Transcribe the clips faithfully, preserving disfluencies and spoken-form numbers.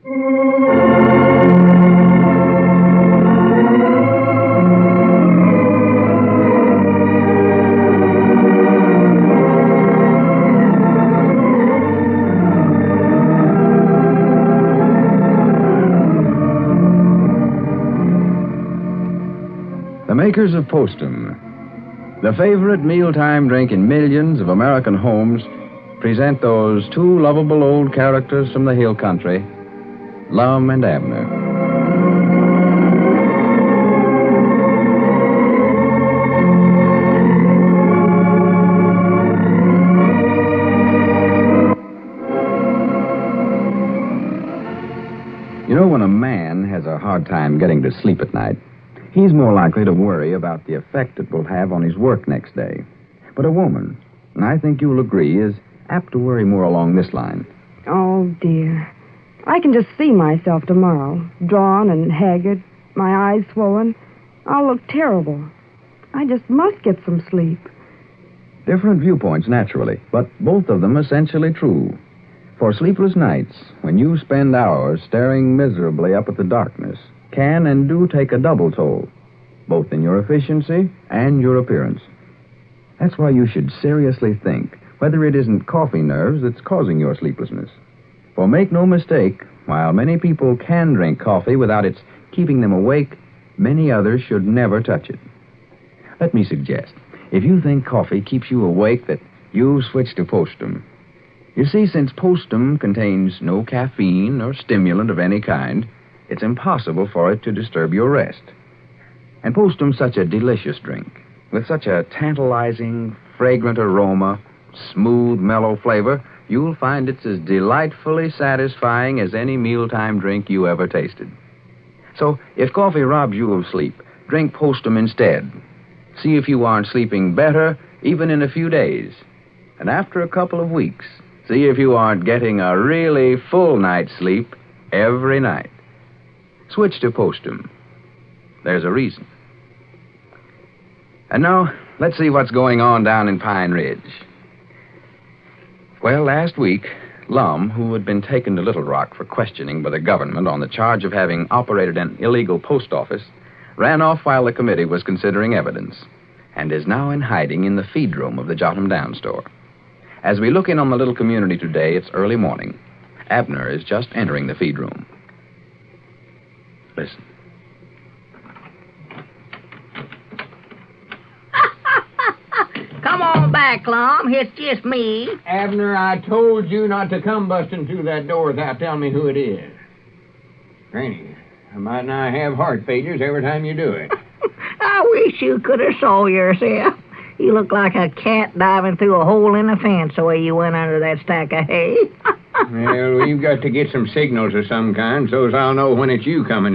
The makers of Postum, the favorite mealtime drink in millions of American homes, present those two lovable old characters from the hill country, Lum and Abner. You know, when a man has a hard time getting to sleep at night, he's more likely to worry about the effect it will have on his work next day. But a woman, and I think you'll agree, is apt to worry more along this line. Oh, dear. I can just see myself tomorrow, drawn and haggard, my eyes swollen. I'll look terrible. I just must get some sleep. Different viewpoints, naturally, but both of them essentially true. For sleepless nights, when you spend hours staring miserably up at the darkness, can and do take a double toll, both in your efficiency and your appearance. That's why you should seriously think whether it isn't coffee nerves that's causing your sleeplessness. For make no mistake, while many people can drink coffee without its keeping them awake, many others should never touch it. Let me suggest, if you think coffee keeps you awake, that you switch to Postum. You see, since Postum contains no caffeine or stimulant of any kind, it's impossible for it to disturb your rest. And Postum's such a delicious drink, with such a tantalizing, fragrant aroma, smooth, mellow flavor, you'll find it's as delightfully satisfying as any mealtime drink you ever tasted. So, if coffee robs you of sleep, drink Postum instead. See if you aren't sleeping better, even in a few days. And after a couple of weeks, see if you aren't getting a really full night's sleep every night. Switch to Postum. There's a reason. And now, let's see what's going on down in Pine Ridge. Well, last week, Lum, who had been taken to Little Rock for questioning by the government on the charge of having operated an illegal post office, ran off while the committee was considering evidence, and is now in hiding in the feed room of the Jot 'em Down store. As we look in on the little community today, it's early morning. Abner is just entering the feed room. Listen. Come on back, Lum. It's just me. Abner, I told you not to come busting through that door without telling me who it is. Granny, I might not have heart failures every time you do it. I wish you could have saw yourself. You look like a cat diving through a hole in the fence the way you went under that stack of hay. Well, we've got to get some signals of some kind so as I'll know when it's you coming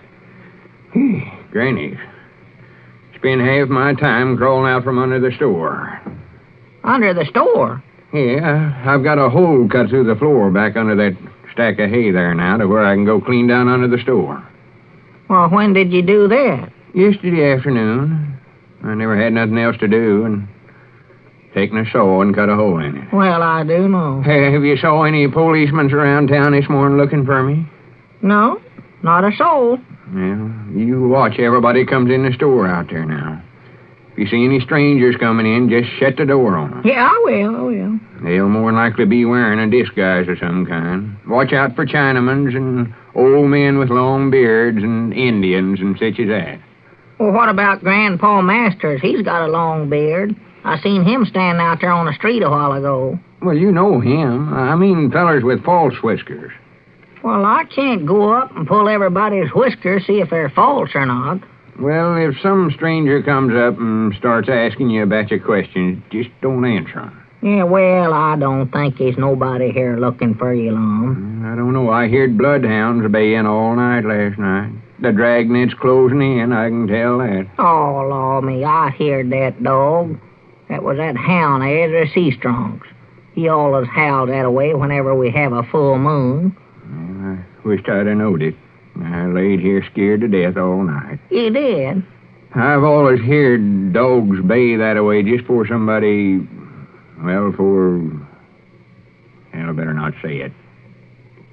in. Granny, spend half my time crawling out from under the store. Under the store? Yeah, I've got a hole cut through the floor back under that stack of hay there now to where I can go clean down under the store. Well, when did you do that? Yesterday afternoon. I never had nothing else to do, and taken a saw and cut a hole in it. Well, I do know. Hey, have you saw any policemen around town this morning looking for me? No, not a soul. Well, you watch everybody comes in the store out there now. If you see any strangers coming in, just shut the door on them. Yeah, I will, I will. They'll more than likely be wearing a disguise of some kind. Watch out for Chinamans and old men with long beards and Indians and such as that. Well, what about Grandpa Masters? He's got a long beard. I seen him standing out there on the street a while ago. Well, you know him. I mean fellers with false whiskers. Well, I can't go up and pull everybody's whiskers, see if they're false or not. Well, if some stranger comes up and starts asking you about your questions, just don't answer them. Yeah, well, I don't think there's nobody here looking for you, Lum. I don't know. I heard bloodhounds baying all night last night. The dragnet's closing in, I can tell that. Oh, Lord me, I heard that dog. That was that hound, Ezra Seastrong's. He always howled that way whenever we have a full moon. Well, I wished I'd have knowed it. I laid here scared to death all night. You did? I've always heard dogs bay that way just for somebody, well, for... Well, I better not say it.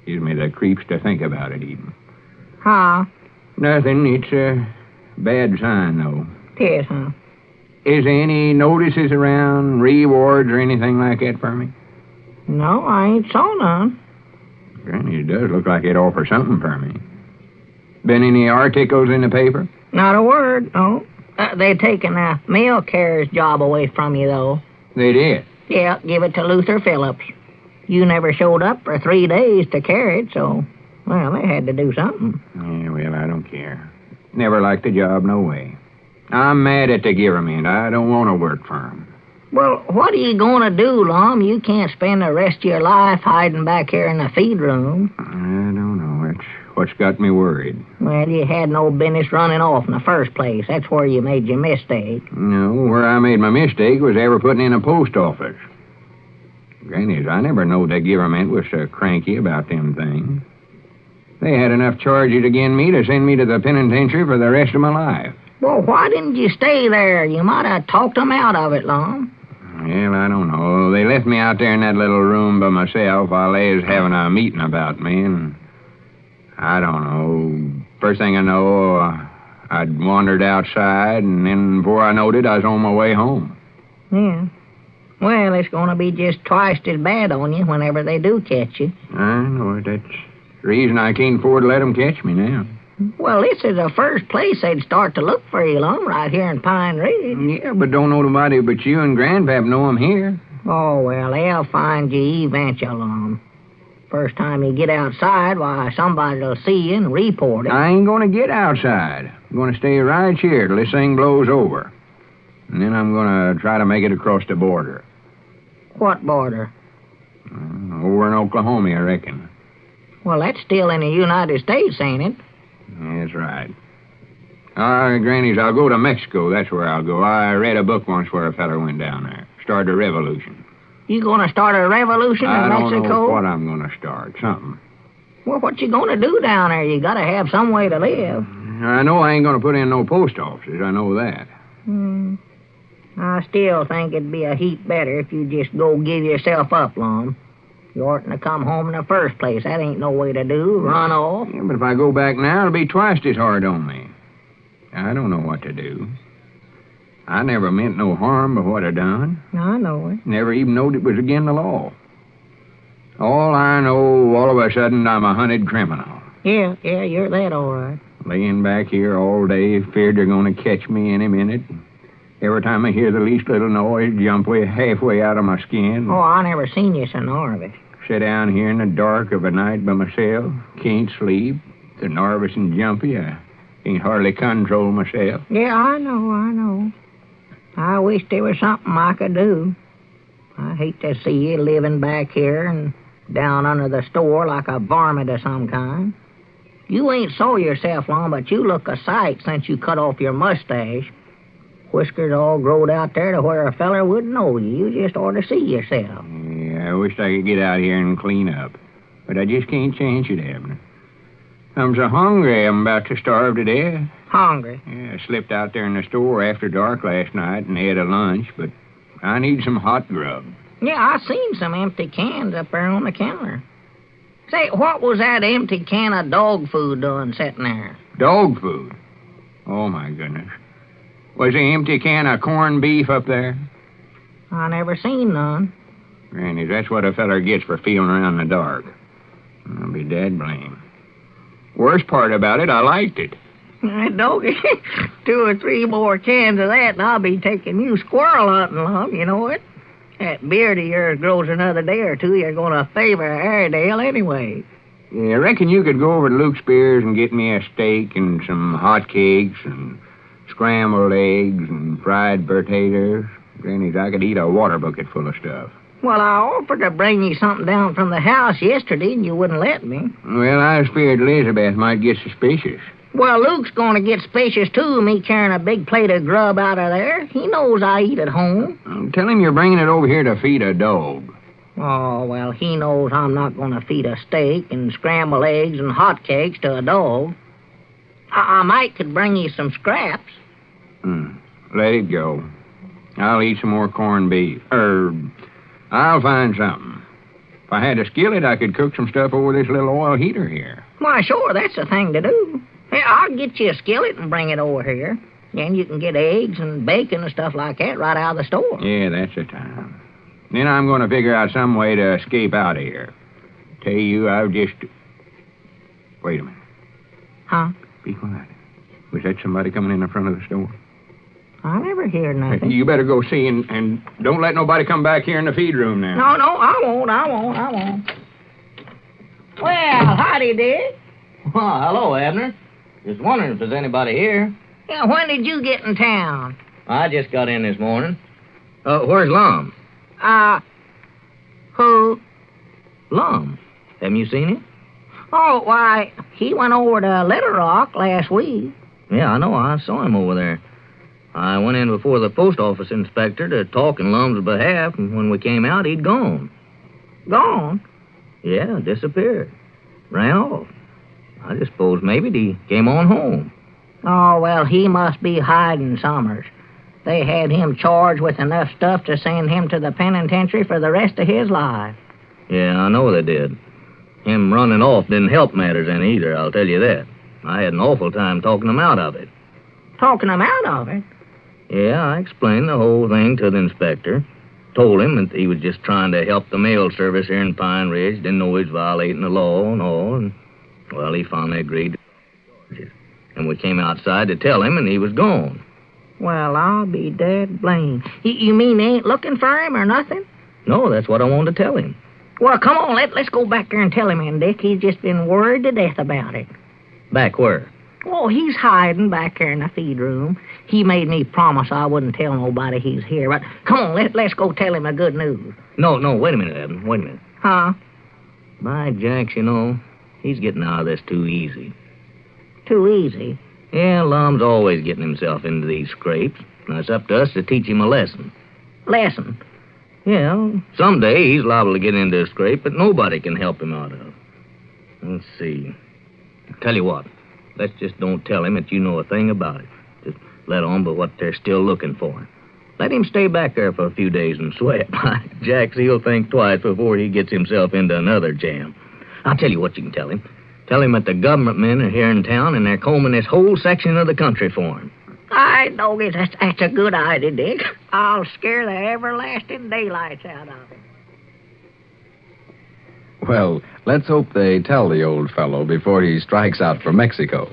Gives me the creeps to think about it, even. Huh? Nothing. It's a bad sign, though. Yes, huh? Is there any notices around, rewards or anything like that for me? No, I ain't saw none. Granny, it does look like it offers something for me. Been any articles in the paper? Not a word, no. Uh, they're taking a mail carrier's job away from you, though. They did? Yeah, give it to Luther Phillips. You never showed up for three days to carry it, so, well, they had to do something. Yeah, well, I don't care. Never liked the job, no way. I'm mad at the government. I don't want to work for 'em. Well, what are you going to do, Lum? You can't spend the rest of your life hiding back here in the feed room. I don't know. It's what's got me worried. Well, you had no business running off in the first place. That's where you made your mistake. No, where I made my mistake was ever putting in a post office. Grannies, I never knowed the government was so cranky about them things. They had enough charges against me to send me to the penitentiary for the rest of my life. Well, why didn't you stay there? You might have talked them out of it, Lum. Well, I don't know. They left me out there in that little room by myself while they was having a meeting about me, and I don't know. First thing I know, uh, I'd wandered outside, and then before I knowed it, I was on my way home. Yeah. Well, it's going to be just twice as bad on you whenever they do catch you. I know it. That's the reason I can't afford to let them catch me now. Well, this is the first place they'd start to look for you, Lum, right here in Pine Ridge. Yeah, but don't know nobody but you and Grandpap know I'm here. Oh, well, they'll find you eventually, Lum. First time you get outside, why, somebody'll see you and report it. I ain't going to get outside. I'm going to stay right here till this thing blows over. And then I'm going to try to make it across the border. What border? Uh, over in Oklahoma, I reckon. Well, that's still in the United States, ain't it? That's right. All right, Grannies, I'll go to Mexico. That's where I'll go. I read a book once where a feller went down there. Started a revolution. You gonna start a revolution in I don't Mexico? know what I'm going to start. Something. Well, what you gonna do down there? You gotta have some way to live. I know I ain't going to put in no post offices. I know that. Hmm. I still think it'd be a heap better if you just go give yourself up, Lum. You oughtn't to come home in the first place. That ain't no way to do. Run off. Yeah, but if I go back now, it'll be twice as hard on me. I don't know what to do. I never meant no harm by what I done. I know it. Never even knowed it was against the law. All I know, all of a sudden, I'm a hunted criminal. Yeah, yeah, you're that all right. Laying back here all day, feared they're going to catch me any minute. Every time I hear the least little noise, jump way halfway out of my skin. Oh, I never seen you so nervous. Sit down here in the dark of a night by myself. Can't sleep. So nervous and jumpy, I can't hardly control myself. Yeah, I know, I know. I wish there was something I could do. I hate to see you living back here and down under the store like a varmint of some kind. You ain't saw yourself long, but you look a sight since you cut off your mustache. Whiskers all growed out there to where a feller wouldn't know you. You just ought to see yourself. Yeah, I wish I could get out here and clean up. But I just can't change it, Abner. I'm so hungry, I'm about to starve to death. Hungry? Yeah, I slipped out there in the store after dark last night and had a lunch, but I need some hot grub. Yeah, I seen some empty cans up there on the counter. Say, what was that empty can of dog food doing sitting there? Dog food? Oh, my goodness. Was the empty can of corned beef up there? I never seen none. Granny, that's what a feller gets for feeling around in the dark. I'll be dead blame. Worst part about it, I liked it. Doggy, two or three more cans of that, and I'll be taking you squirrel hunting, Lum. You know it? That beard of yours grows another day or two. You're going to favor Airedale anyway. Yeah, I reckon you could go over to Luke Spears and get me a steak and some hot cakes and scrambled eggs and fried potatoes. Granny, I could eat a water bucket full of stuff. Well, I offered to bring you something down from the house yesterday, and you wouldn't let me. Well, I was feared Elizabeth might get suspicious. Well, Luke's going to get suspicious, too, me carrying a big plate of grub out of there. He knows I eat at home. Uh, tell him you're bringing it over here to feed a dog. Oh, well, he knows I'm not going to feed a steak and scrambled eggs and hotcakes to a dog. I, I might could bring you some scraps. Hmm. Let it go. I'll eat some more corned beef. Er, I'll find something. If I had a skillet, I could cook some stuff over this little oil heater here. Why, sure, that's the thing to do. Hey, I'll get you a skillet and bring it over here. Then you can get eggs and bacon and stuff like that right out of the store. Yeah, that's the time. Then I'm going to figure out some way to escape out of here. Tell you, I've just... Wait a minute. Huh? Be quiet. Was that somebody coming in the front of the store? I never hear nothing. You better go see, and, and don't let nobody come back here in the feed room now. No, no, I won't, I won't, I won't. Well, howdy, Dick. Oh, hello, Abner. Just wondering if there's anybody here. Yeah, when did you get in town? I just got in this morning. Uh, where's Lum? Uh, who? Lum. Haven't you seen him? Oh, why, he went over to Little Rock last week. Yeah, I know. I saw him over there. I went in before the post office inspector to talk in Lum's behalf, and when we came out, he'd gone. Gone? Yeah, disappeared. Ran off. I just suppose maybe he came on home. Oh, well, he must be hiding Summers. They had him charged with enough stuff to send him to the penitentiary for the rest of his life. Yeah, I know they did. Him running off didn't help matters any either, I'll tell you that. I had an awful time talking him out of it. Talking him out of it? Yeah, I explained the whole thing to the inspector. Told him that he was just trying to help the mail service here in Pine Ridge. Didn't know he was violating the law and all. And, well, he finally agreed to charges. And we came outside to tell him, and he was gone. Well, I'll be dead blamed. Y- you mean they ain't looking for him or nothing? No, that's what I wanted to tell him. Well, come on, let, let's go back there and tell him, and Dick, he's just been worried to death about it. Back where? Oh, he's hiding back there in the feed room. He made me promise I wouldn't tell nobody he's here. But come on, let, let's go tell him the good news. No, no, wait a minute, Evan. Wait a minute. Huh? My Jacks, you know, he's getting out of this too easy. Too easy? Yeah, Lum's always getting himself into these scrapes. Now, it's up to us to teach him a lesson. Lesson? Yeah, someday he's liable to get into a scrape that nobody can help him out of. Let's see. Tell you what, let's just don't tell him that you know a thing about it. Just let on but what they're still looking for. Let him stay back there for a few days and sweat. Jacks, he'll think twice before he gets himself into another jam. I'll tell you what you can tell him. Tell him that the government men are here in town and they're combing this whole section of the country for him. I know it. That's, that's a good idea, Dick. I'll scare the everlasting daylights out of him. Well, let's hope they tell the old fellow before he strikes out for Mexico.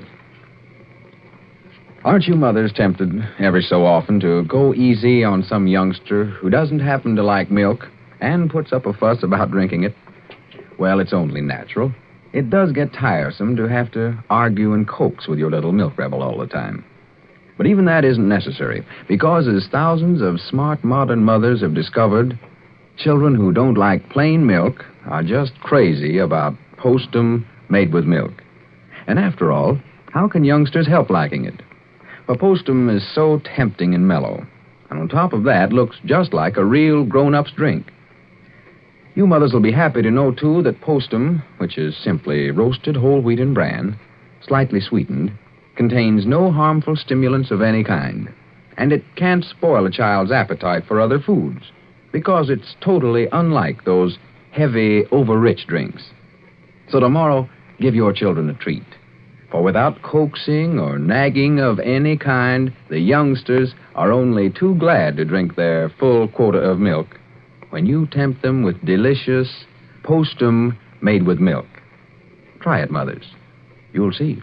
Aren't you mothers tempted every so often to go easy on some youngster who doesn't happen to like milk and puts up a fuss about drinking it? Well, it's only natural. It does get tiresome to have to argue and coax with your little milk rebel all the time. But even that isn't necessary, because as thousands of smart modern mothers have discovered, children who don't like plain milk are just crazy about Postum made with milk. And after all, how can youngsters help liking it? For Postum is so tempting and mellow, and on top of that looks just like a real grown-up's drink. You mothers will be happy to know, too, that Postum, which is simply roasted whole wheat and bran, slightly sweetened, contains no harmful stimulants of any kind, and it can't spoil a child's appetite for other foods, because it's totally unlike those heavy, over-rich drinks. So tomorrow, give your children a treat. For without coaxing or nagging of any kind, the youngsters are only too glad to drink their full quota of milk when you tempt them with delicious Postum made with milk. Try it, mothers. You'll see.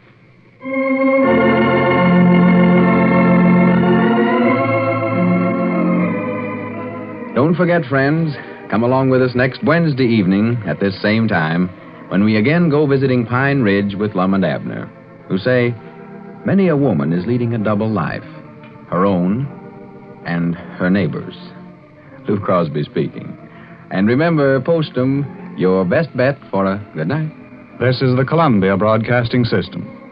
Don't forget, friends, come along with us next Wednesday evening at this same time when we again go visiting Pine Ridge with Lum and Abner, who say many a woman is leading a double life, her own and her neighbor's. Lou Crosby speaking. And remember, Postum, your best bet for a good night. This is the Columbia Broadcasting System.